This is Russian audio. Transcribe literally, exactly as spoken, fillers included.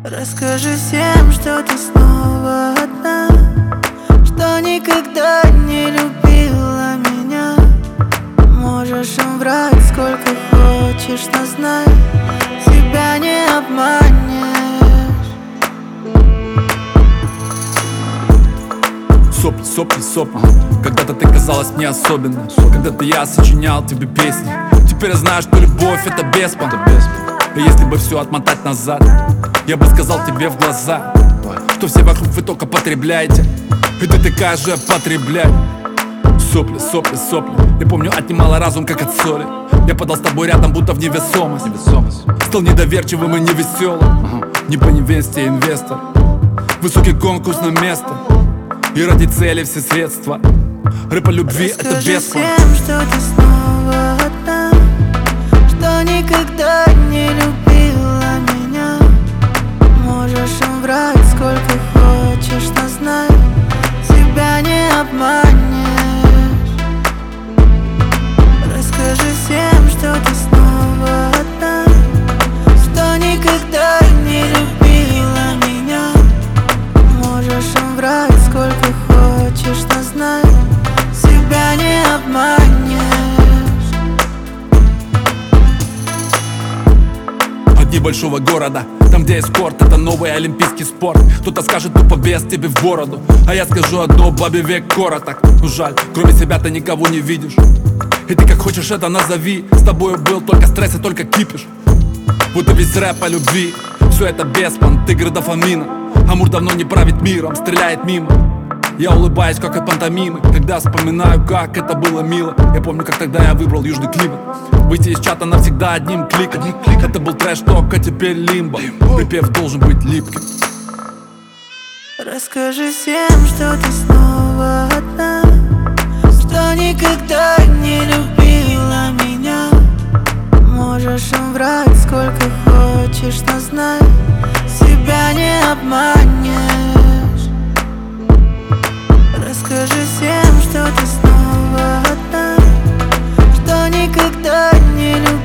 Расскажи всем, что ты снова одна, что никогда не любила меня. Можешь им врать сколько хочешь, но знай, себя не обманешь. Сопли, сопли, сопли. Когда-то ты казалась мне особенной, когда-то я сочинял тебе песни. Теперь я знаю, что любовь — это беспон. И если бы все отмотать назад, я бы сказал тебе в глаза, что все вокруг вы только потребляете, и ты такая же потребляй. Сопли, сопли, сопли. Я помню, отнимала разум, как от соли. Я падал с тобой рядом, будто в невесомость. Стал недоверчивым и невеселым, не по невесте инвестор. Высокий конкурс на место, и ради цели все средства. Рэп о любви — это беспон. Всем, что ты снова одна, что никогда не любила меня. Можешь им врать сколько хочешь, но знай, себя не обманешь. Расскажи всем, что ты снова одна, что никогда не любила меня. Можешь им врать сколько хочешь, но знай, себя не обманешь. Одни большого города, там где есть спорт, это новый олимпийский спорт. Кто-то скажет тупо вес тебе в бороду, а я скажу одно: бабе век короток. Ну жаль, кроме себя ты никого не видишь, и ты как хочешь это назови. С тобою был только стресс и только кипиш. Вот и весь рэп о любви, все это беспон, игры дофамина. Амур давно не правит миром, стреляет мимо. Я улыбаюсь, как от пантомимы, когда вспоминаю, как это было мило. Я помню, как тогда я выбрал южный климат. Выйти из чата навсегда одним кликом. Это был трэш-ток, а теперь лимбо. Припев должен быть липким. Расскажи всем, что ты снова одна, что никогда не любила меня. Можешь им врать сколько хочешь, но знай, себя не обманешь. Расскажи всем, что ты снова одна, что никогда не любила